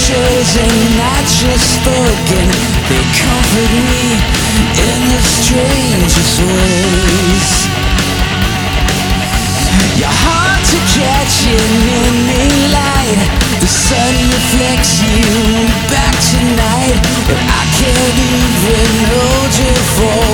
voices ain't not just spoken, they comfort me in the strangest ways. You're hard to catch in any light. The sun reflects you back tonight, but I can't even hold you for